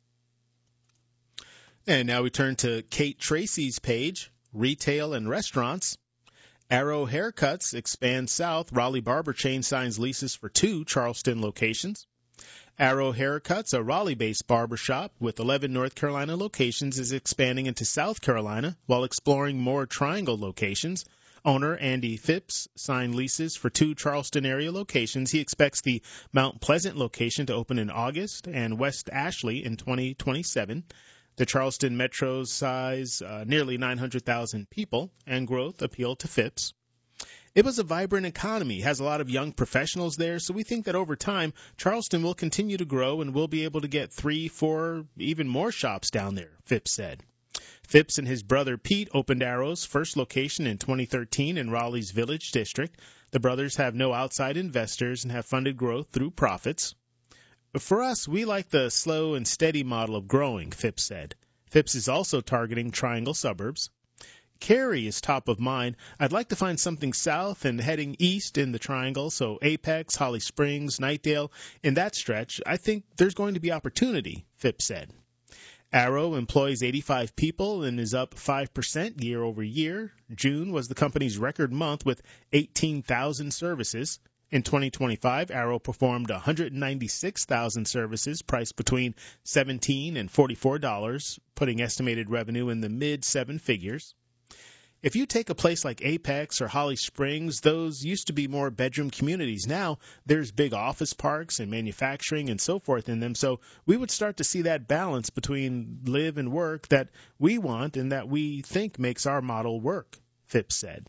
And now we turn to Kate Tracy's page, Retail and Restaurants. Arrow Haircuts expands south. Raleigh barber chain signs leases for 2 Charleston locations. Arrow Haircuts, a Raleigh-based barbershop with 11 North Carolina locations, is expanding into South Carolina while exploring more Triangle locations. Owner Andy Phipps signed leases for 2 Charleston area locations. He expects the Mount Pleasant location to open in August and West Ashley in 2027. The Charleston metro's size, nearly 900,000 people, and growth appeal to Phipps. It was a vibrant economy, has a lot of young professionals there, so we think that over time, Charleston will continue to grow and we'll be able to get 3, 4, even more shops down there, Phipps said. Phipps and his brother Pete opened Arrow's first location in 2013 in Raleigh's Village District. The brothers have no outside investors and have funded growth through profits. For us, we like the slow and steady model of growing, Phipps said. Phipps is also targeting Triangle suburbs. Cary is top of mind. I'd like to find something south and heading east in the Triangle, so Apex, Holly Springs, Knightdale. In that stretch, I think there's going to be opportunity, Phipps said. Arrow employs 85 people and is up 5% year over year. June was the company's record month with 18,000 services. In 2025, Arrow performed 196,000 services priced between $17 and $44, putting estimated revenue in the mid-7 figures. If you take a place like Apex or Holly Springs, those used to be more bedroom communities. Now there's big office parks and manufacturing and so forth in them, so we would start to see that balance between live and work that we want and that we think makes our model work, Phipps said.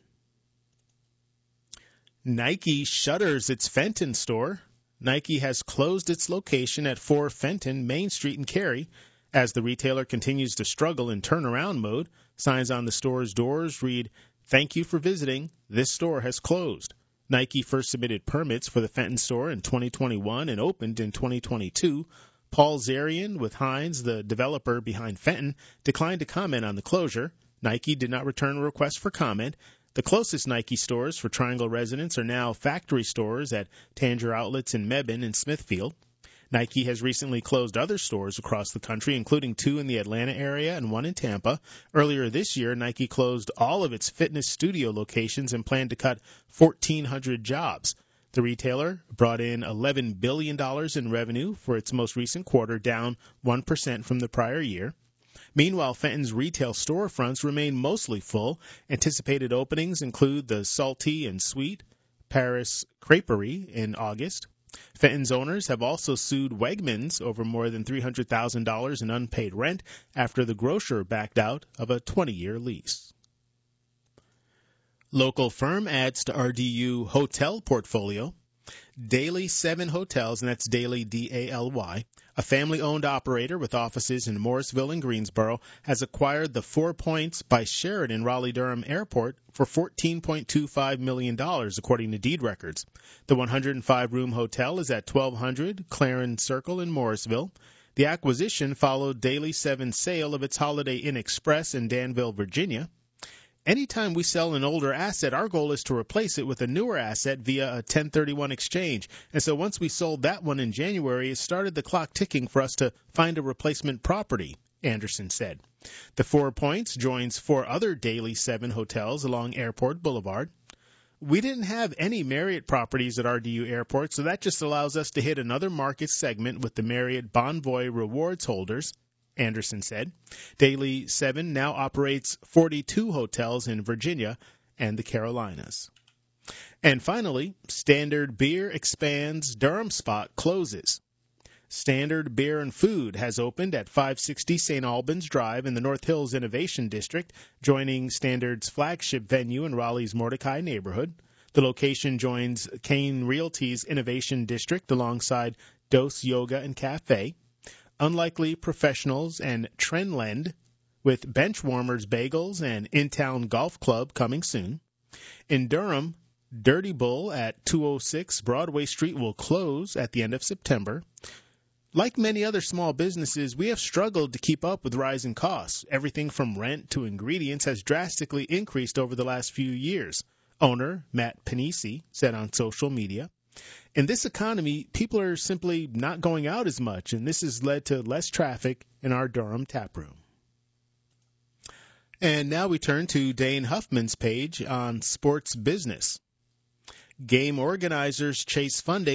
Nike shutters its Fenton store. Nike has closed its location at 4 Fenton Main Street in Cary. As the retailer continues to struggle in turnaround mode, signs on the store's doors read, "Thank you for visiting. This store has closed." Nike first submitted permits for the Fenton store in 2021 and opened in 2022. Paul Zarian with Hines, the developer behind Fenton, declined to comment on the closure. Nike did not return a request for comment. The closest Nike stores for Triangle residents are now factory stores at Tanger Outlets in Mebane and Smithfield. Nike has recently closed other stores across the country, including 2 in the Atlanta area and 1 in Tampa. Earlier this year, Nike closed all of its fitness studio locations and planned to cut 1,400 jobs. The retailer brought in $11 billion in revenue for its most recent quarter, down 1% from the prior year. Meanwhile, Fenton's retail storefronts remain mostly full. Anticipated openings include the Salty and Sweet Paris Creperie in August. Fenton's owners have also sued Wegmans over more than $300,000 in unpaid rent after the grocer backed out of a 20-year lease. Local firm adds to RDU hotel portfolio. Daily 7 Hotels, and that's Daily, D-A-L-Y, a family-owned operator with offices in Morrisville and Greensboro, has acquired the 4 Points by Sheraton Raleigh-Durham Airport for $14.25 million, according to deed records. The 105-room hotel is at 1200 Clarence Circle in Morrisville. The acquisition followed Daily 7's sale of its Holiday Inn Express in Danville, Virginia. Anytime we sell an older asset, our goal is to replace it with a newer asset via a 1031 exchange. And so once we sold that one in January, it started the clock ticking for us to find a replacement property, Anderson said. The 4 Points joins 4 other Daily 7 hotels along Airport Boulevard. We didn't have any Marriott properties at RDU Airport, so that just allows us to hit another market segment with the Marriott Bonvoy Rewards holders, Anderson said. Daily 7 now operates 42 hotels in Virginia and the Carolinas. And finally, Standard Beer expands, Durham spot closes. Standard Beer and Food has opened at 560 St. Albans Drive in the North Hills Innovation District, joining Standard's flagship venue in Raleigh's Mordecai neighborhood. The location joins Kane Realty's Innovation District alongside Dose Yoga and Cafe. Unlikely Professionals and Trendlend, with Benchwarmers Bagels and In-Town Golf Club coming soon. In Durham, Dirty Bull at 206 Broadway Street will close at the end of September. Like many other small businesses, we have struggled to keep up with rising costs. Everything from rent to ingredients has drastically increased over the last few years, owner Matt Panisi said on social media. In this economy, people are simply not going out as much, and this has led to less traffic in our Durham taproom. And now we turn to Dane Huffman's page on sports business. Game organizers chase funding.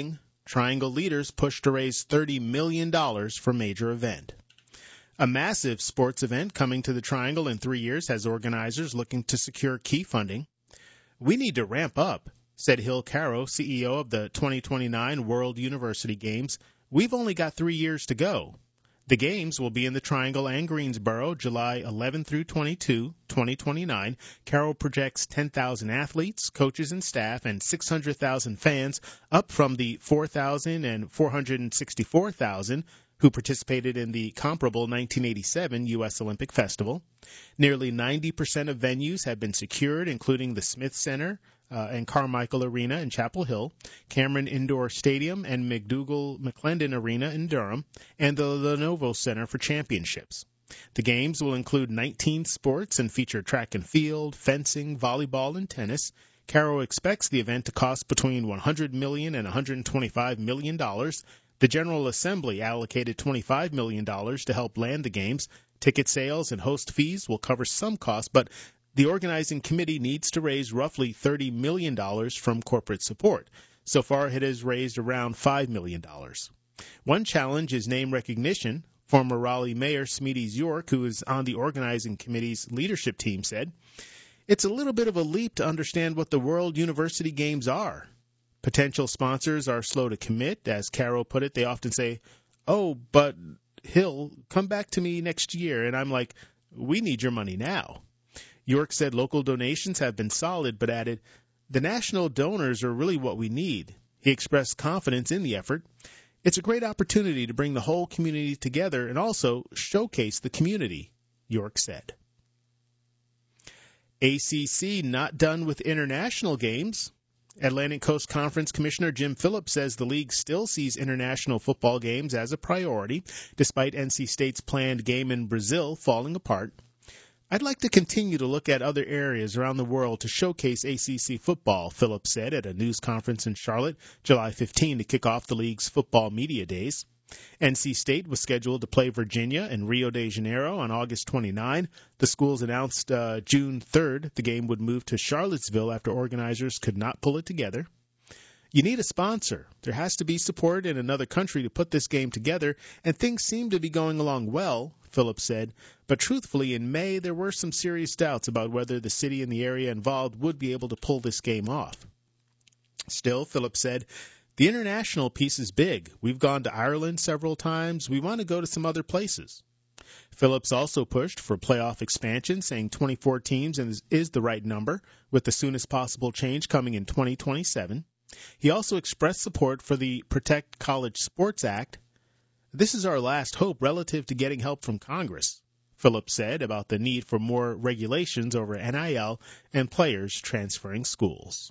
Triangle leaders push to raise $30 million for major event. A massive sports event coming to the Triangle in 3 years has organizers looking to secure key funding. We need to ramp up, said Hill Caro, CEO of the 2029 World University Games. We've only got 3 years to go. The Games will be in the Triangle and Greensboro, July 11 through 22, 2029. Caro projects 10,000 athletes, coaches, and staff, and 600,000 fans, up from the 4,000 and 464,000 who participated in the comparable 1987 U.S. Olympic Festival. Nearly 90% of venues have been secured, including the Smith Center and Carmichael Arena in Chapel Hill, Cameron Indoor Stadium and McDougall-McClendon Arena in Durham, and the Lenovo Center for Championships. The games will include 19 sports and feature track and field, fencing, volleyball, and tennis. Caro expects the event to cost between $100 million and $125 million. The General Assembly allocated $25 million to help land the games. Ticket sales and host fees will cover some costs, but the organizing committee needs to raise roughly $30 million from corporate support. So far, it has raised around $5 million. One challenge is name recognition. Former Raleigh Mayor Smedes York, who is on the organizing committee's leadership team, said, "It's a little bit of a leap to understand what the World University Games are. Potential sponsors are slow to commit. As Caro put it, they often say, 'Oh, but Hill, come back to me next year.' And I'm like, 'We need your money now.'" York said local donations have been solid, but added, "The national donors are really what we need." He expressed confidence in the effort. "It's a great opportunity to bring the whole community together and also showcase the community," York said. ACC not done with international games. Atlantic Coast Conference Commissioner Jim Phillips says the league still sees international football games as a priority, despite NC State's planned game in Brazil falling apart. "I'd like to continue to look at other areas around the world to showcase ACC football," Phillips said at a news conference in Charlotte, July 15, to kick off the league's football media days. NC State was scheduled to play Virginia in Rio de Janeiro on August 29. The schools announced June 3rd the game would move to Charlottesville after organizers could not pull it together. "You need a sponsor. There has to be support in another country to put this game together, and things seem to be going along well," Phillips said. But truthfully, in May, there were some serious doubts about whether the city and the area involved would be able to pull this game off. Still, Phillips said, "The international piece is big. We've gone to Ireland several times. We want to go to some other places." Phillips also pushed for playoff expansion, saying 24 teams is the right number, with the soonest possible change coming in 2027. He also expressed support for the Protect College Sports Act. "This is our last hope relative to getting help from Congress," Phillips said about the need for more regulations over NIL and players transferring schools.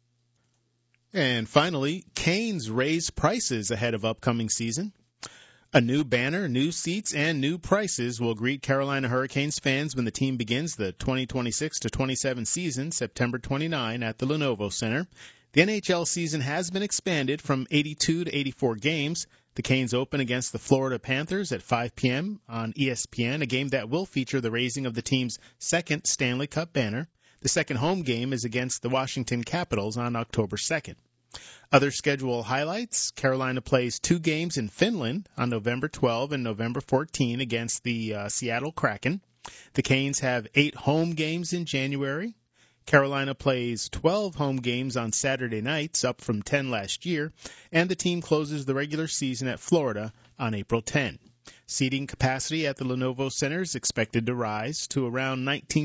And finally, Canes raise prices ahead of upcoming season. A new banner, new seats, and new prices will greet Carolina Hurricanes fans when the team begins the 2026-27 season, September 29, at the Lenovo Center. The NHL season has been expanded from 82 to 84 games. The Canes open against the Florida Panthers at 5 p.m. on ESPN, a game that will feature the raising of the team's second Stanley Cup banner. The second home game is against the Washington Capitals on October 2nd. Other schedule highlights: Carolina plays 2 games in Finland on November 12 and November 14 against the Seattle Kraken. The Canes have 8 home games in January. Carolina plays 12 home games on Saturday nights, up from 10 last year, and the team closes the regular season at Florida on April 10. Seating capacity at the Lenovo Center is expected to rise to around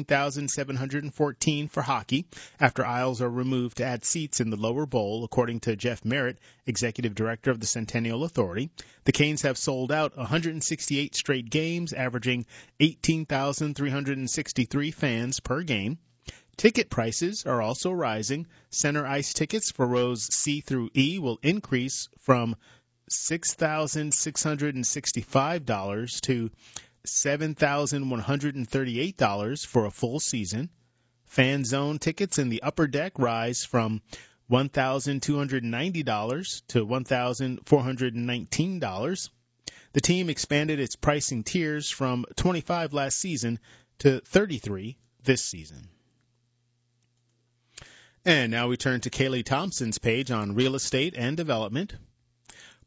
19,714 for hockey after aisles are removed to add seats in the lower bowl, according to Jeff Merritt, executive director of the Centennial Authority. The Canes have sold out 168 straight games, averaging 18,363 fans per game. Ticket prices are also rising. Center ice tickets for rows C through E will increase from $6,665 to $7,138 for a full season. Fan zone tickets in the upper deck rise from $1,290 to $1,419. The team expanded its pricing tiers from 25 last season to 33 this season. And now we turn to Kaylee Thompson's page on real estate and development.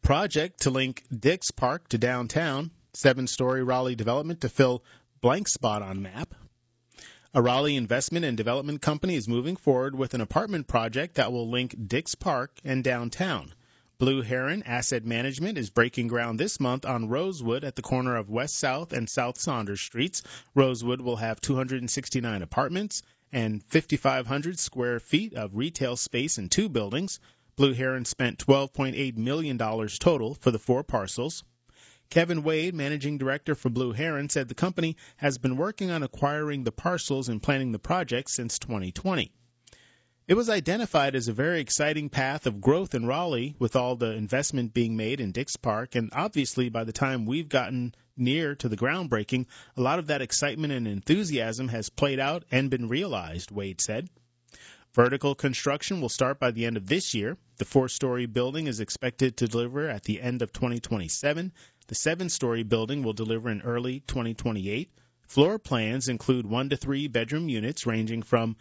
project to link Dix Park to downtown. 7-story Raleigh development to fill blank spot on map. A Raleigh investment and development company is moving forward with an apartment project that will link Dix Park and downtown. Blue Heron Asset Management is breaking ground this month on Rosewood at the corner of West South and South Saunders Streets. Rosewood will have 269 apartments and 5,500 square feet of retail space in 2 buildings. Blue Heron spent $12.8 million total for the 4 parcels. Kevin Wade, managing director for Blue Heron, said the company has been working on acquiring the parcels and planning the project since 2020. It was identified as a very exciting path of growth in Raleigh with all the investment being made in Dix Park, and obviously by the time we've gotten near to the groundbreaking, a lot of that excitement and enthusiasm has played out and been realized, Wade said. Vertical construction will start by the end of this year. The 4-story building is expected to deliver at the end of 2027. The 7-story building will deliver in early 2028. Floor plans include 1 to 3 bedroom units ranging from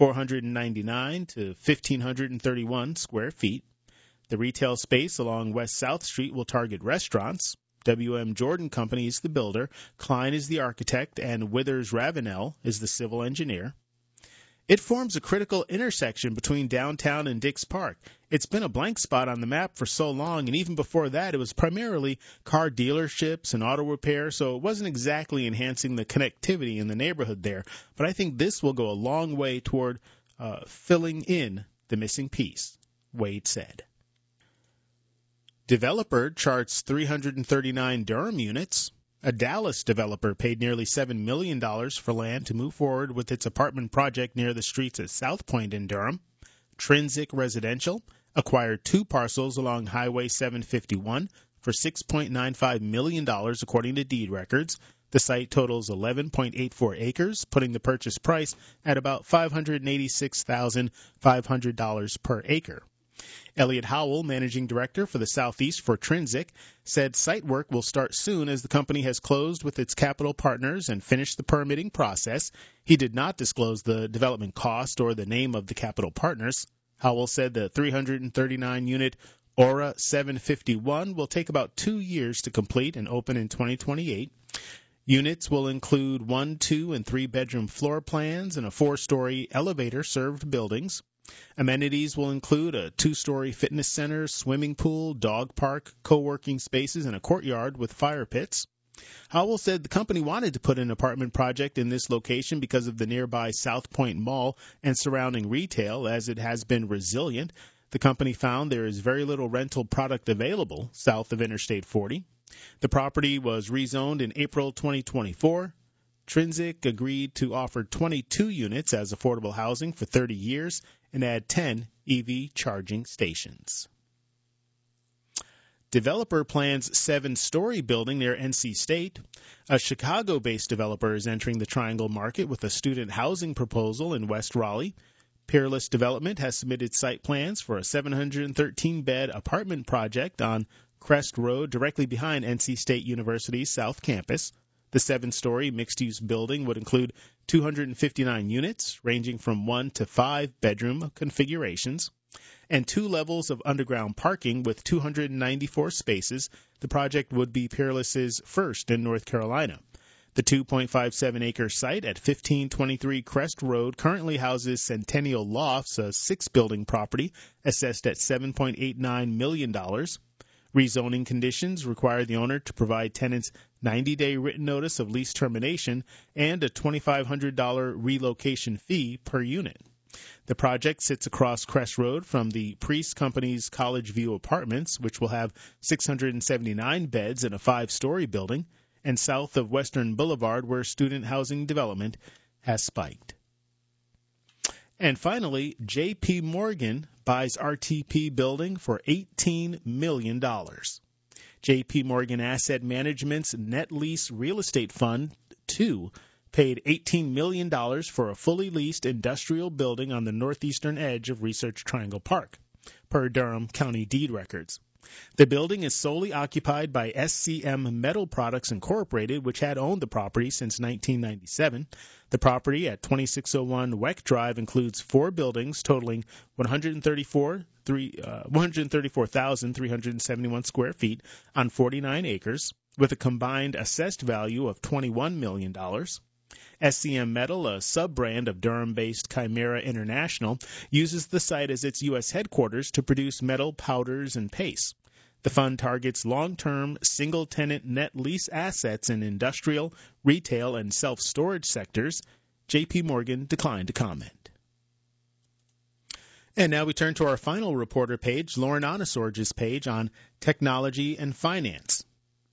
499 to 1,531 square feet. The retail space along West South Street will target restaurants. W.M. Jordan Company is the builder, Klein is the architect, and Withers Ravenel is the civil engineer. It forms a critical intersection between downtown and Dix Park. It's been a blank spot on the map for so long, and even before that, it was primarily car dealerships and auto repair, so it wasn't exactly enhancing the connectivity in the neighborhood there. But I think this will go a long way toward filling in the missing piece, Wade said. Developer charts 339 Durham units. A Dallas developer paid nearly $7 million for land to move forward with its apartment project near the streets at South Point in Durham. Trinsic Residential acquired 2 parcels along Highway 751 for $6.95 million, according to deed records. The site totals 11.84 acres, putting the purchase price at about $586,500 per acre. Elliot Howell, managing director for the Southeast for Trinsic, said site work will start soon as the company has closed with its capital partners and finished the permitting process. He did not disclose the development cost or the name of the capital partners. Howell said the 339-unit Aura 751 will take about 2 years to complete and open in 2028. Units will include 1, 2, and 3-bedroom floor plans and a 4-story elevator-served buildings. Amenities will include a 2-story fitness center, swimming pool, dog park, co-working spaces, and a courtyard with fire pits. Howell said the company wanted to put an apartment project in this location because of the nearby South Point Mall and surrounding retail, as it has been resilient. The company found there is very little rental product available south of Interstate 40. The property was rezoned in April 2024. Trinsic agreed to offer 22 units as affordable housing for 30 years and add 10 EV charging stations. Developer plans 7-story building near NC State. A Chicago-based developer is entering the Triangle market with a student housing proposal in West Raleigh. Peerless Development has submitted site plans for a 713-bed apartment project on Crest Road directly behind NC State University's South Campus. The 7-story mixed-use building would include 259 units, ranging from 1 to 5 bedroom configurations, and 2 levels of underground parking with 294 spaces. The project would be Peerless's first in North Carolina. The 2.57-acre site at 1523 Crest Road currently houses Centennial Lofts, a 6-building property assessed at $7.89 million. Rezoning conditions require the owner to provide tenants 90-day written notice of lease termination and a $2,500 relocation fee per unit. The project sits across Crest Road from the Priest Company's College View Apartments, which will have 679 beds in a 5-story building, and south of Western Boulevard, where student housing development has spiked. And finally, J.P. Morgan buys RTP building for $18 million. J.P. Morgan Asset Management's Net Lease Real Estate Fund 2 paid $18 million for a fully leased industrial building on the northeastern edge of Research Triangle Park, per Durham County deed records. The building is solely occupied by SCM Metal Products Incorporated, which had owned the property since 1997. The property at 2601 Weck Drive includes 4 buildings totaling 134,371 square feet on 49 acres, with a combined assessed value of $21 million. SCM Metal, a sub-brand of Durham-based Chimera International, uses the site as its U.S. headquarters to produce metal powders and pastes. The fund targets long-term, single-tenant net lease assets in industrial, retail, and self-storage sectors. J.P. Morgan declined to comment. And now we turn to our final reporter page, Lauren Onosorge's page on technology and finance.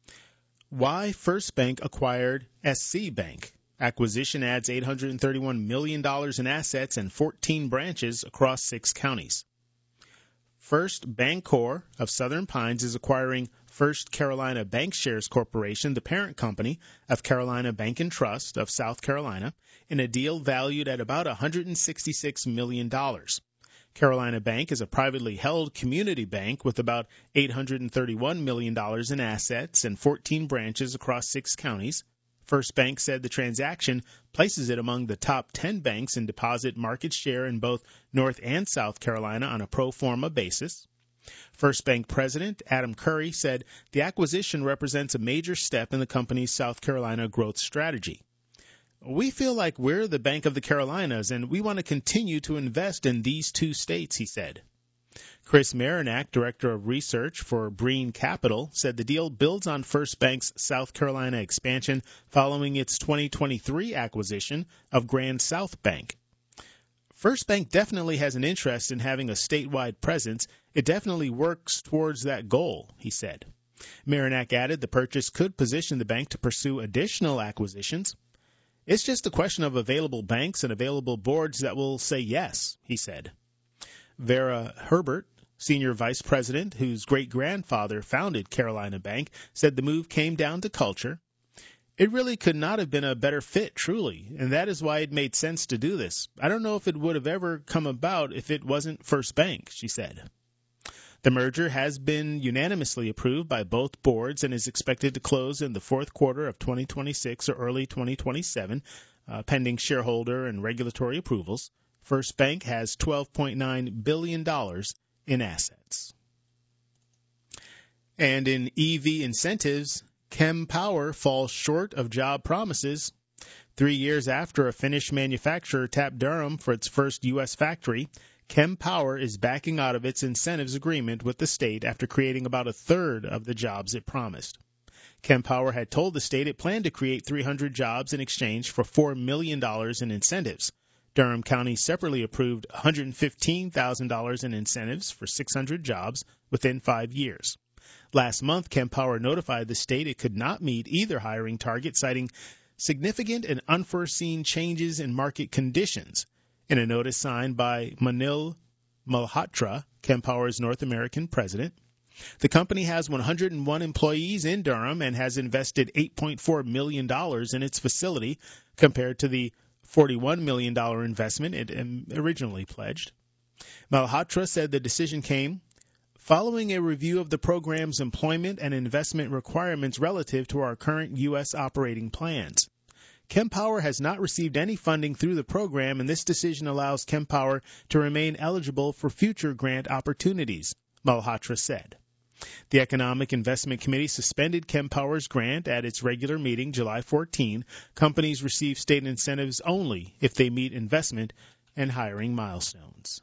Why First Bank acquired SC Bank. Acquisition adds $831 million in assets and 14 branches across 6 counties. First Bancorp of Southern Pines is acquiring First Carolina Bankshares Corporation, the parent company of Carolina Bank and Trust of South Carolina, in a deal valued at about $166 million. Carolina Bank is a privately held community bank with about $831 million in assets and 14 branches across 6 counties. First Bank said the transaction places it among the top 10 banks in deposit market share in both North and South Carolina on a pro forma basis. First Bank President Adam Curry said the acquisition represents a major step in the company's South Carolina growth strategy. We feel like we're the Bank of the Carolinas, and we want to continue to invest in these 2 states, he said. Chris Marinac, Director of Research for Breen Capital, said the deal builds on First Bank's South Carolina expansion following its 2023 acquisition of Grand South Bank. First Bank definitely has an interest in having a statewide presence. It definitely works towards that goal, he said. Marinac added the purchase could position the bank to pursue additional acquisitions. It's just a question of available banks and available boards that will say yes, he said. Vera Herbert, Senior Vice President, whose great-grandfather founded Carolina Bank, said the move came down to culture. It really could not have been a better fit, truly, and that is why it made sense to do this. I don't know if it would have ever come about if it wasn't First Bank, she said. The merger has been unanimously approved by both boards and is expected to close in the fourth quarter of 2026 or early 2027, pending shareholder and regulatory approvals. First Bank has $12.9 billion in assets. And in EV incentives, Chem Power falls short of job promises. 3 years after a Finnish manufacturer tapped Durham for its first U.S. factory, Chem Power is backing out of its incentives agreement with the state after creating about a third of the jobs it promised. Chem Power had told the state it planned to create 300 jobs in exchange for $4 million in incentives. Durham County separately approved $115,000 in incentives for 600 jobs within 5 years. Last month, Chem Power notified the state it could not meet either hiring target, citing significant and unforeseen changes in market conditions. In a notice signed by Manil Malhotra, Chem Power's North American president, the company has 101 employees in Durham and has invested $8.4 million in its facility compared to the $41 million investment it originally pledged. Malhotra said the decision came following a review of the program's employment and investment requirements relative to our current U.S. operating plans. Chem Power has not received any funding through the program, and this decision allows Chem Power to remain eligible for future grant opportunities, Malhotra said. The Economic Investment Committee suspended Chem Power's grant at its regular meeting July 14. Companies receive state incentives only if they meet investment and hiring milestones.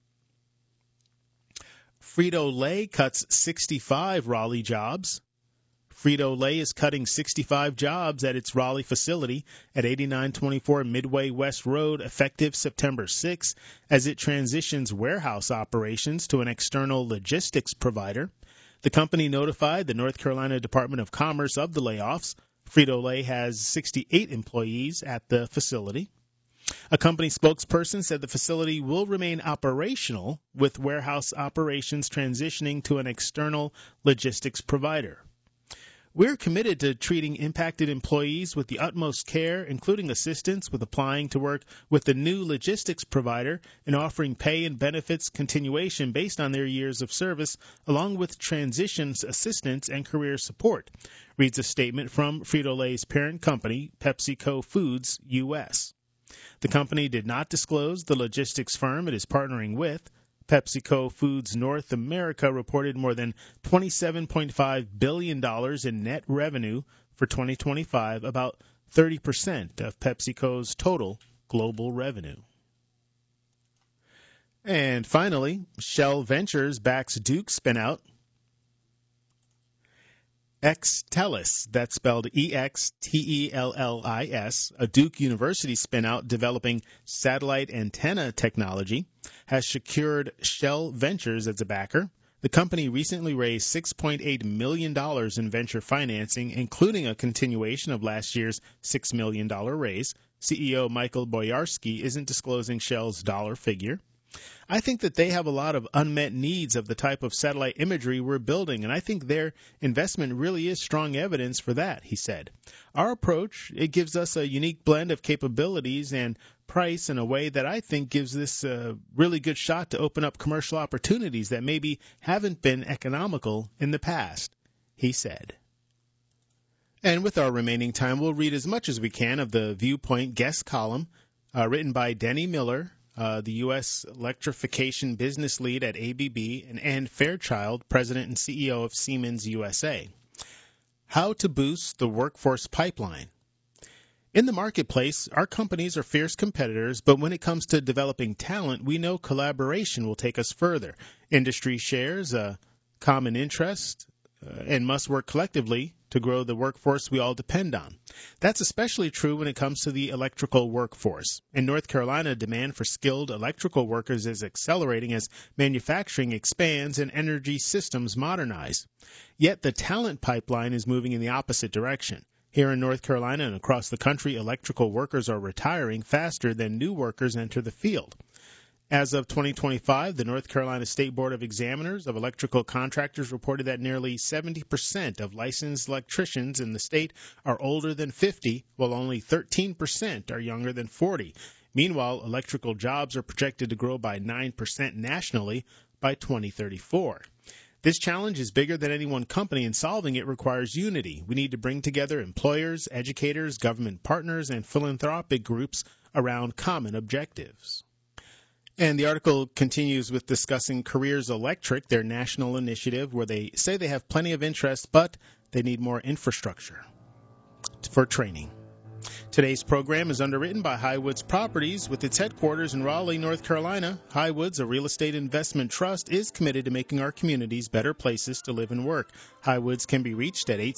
Frito-Lay cuts 65 Raleigh jobs. Frito-Lay is cutting 65 jobs at its Raleigh facility at 8924 Midway West Road effective September 6 as it transitions warehouse operations to an external logistics provider. The company notified the North Carolina Department of Commerce of the layoffs. Frito-Lay has 68 employees at the facility. A company spokesperson said the facility will remain operational, with warehouse operations transitioning to an external logistics provider. We're committed to treating impacted employees with the utmost care, including assistance with applying to work with the new logistics provider and offering pay and benefits continuation based on their years of service, along with transitions assistance and career support, reads a statement from Frito-Lay's parent company, PepsiCo Foods U.S. The company did not disclose the logistics firm it is partnering with. PepsiCo Foods North America reported more than $27.5 billion in net revenue for 2025, about 30% of PepsiCo's total global revenue. And finally, Shell Ventures backs Duke spinout Extellis, that's spelled Extellis, a Duke University spinout developing satellite antenna technology, has secured Shell Ventures as a backer. The company recently raised $6.8 million in venture financing, including a continuation of last year's $6 million raise. CEO Michael Boyarsky isn't disclosing Shell's dollar figure. I think that they have a lot of unmet needs of the type of satellite imagery we're building, and I think their investment really is strong evidence for that, he said. Our approach, it gives us a unique blend of capabilities and price in a way that I think gives this a really good shot to open up commercial opportunities that maybe haven't been economical in the past, he said. And with our remaining time, we'll read as much as we can of the Viewpoint guest column written by Denny Miller, the U.S. Electrification Business Lead at ABB, and Ann Fairchild, President and CEO of Siemens USA. How to boost the workforce pipeline. In the marketplace, our companies are fierce competitors, but when it comes to developing talent, we know collaboration will take us further. Industry shares a common interest and must work collectively to grow the workforce we all depend on. That's especially true when it comes to the electrical workforce. In North Carolina, demand for skilled electrical workers is accelerating as manufacturing expands and energy systems modernize. Yet the talent pipeline is moving in the opposite direction. Here in North Carolina and across the country, electrical workers are retiring faster than new workers enter the field. As of 2025, the North Carolina State Board of Examiners of Electrical Contractors reported that nearly 70% of licensed electricians in the state are older than 50, while only 13% are younger than 40. Meanwhile, electrical jobs are projected to grow by 9% nationally by 2034. This challenge is bigger than any one company, and solving it requires unity. We need to bring together employers, educators, government partners, and philanthropic groups around common objectives. And the article continues with discussing Careers Electric, their national initiative, where they say they have plenty of interest, but they need more infrastructure for training. Today's program is underwritten by Highwoods Properties with its headquarters in Raleigh, North Carolina. Highwoods, a real estate investment trust, is committed to making our communities better places to live and work. Highwoods can be reached at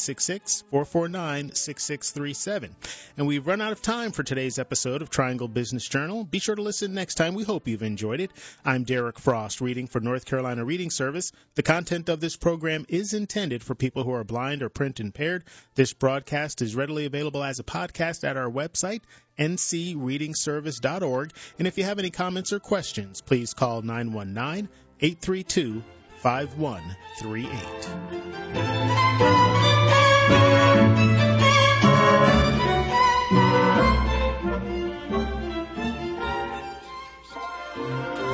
866-449-6637. And we've run out of time for today's episode of Triangle Business Journal. Be sure to listen next time. We hope you've enjoyed it. I'm Derek Frost, reading for North Carolina Reading Service. The content of this program is intended for people who are blind or print impaired. This broadcast is readily available as a podcast at our website, ncreadingservice.org. And if you have any comments or questions, please call 919-832-5138.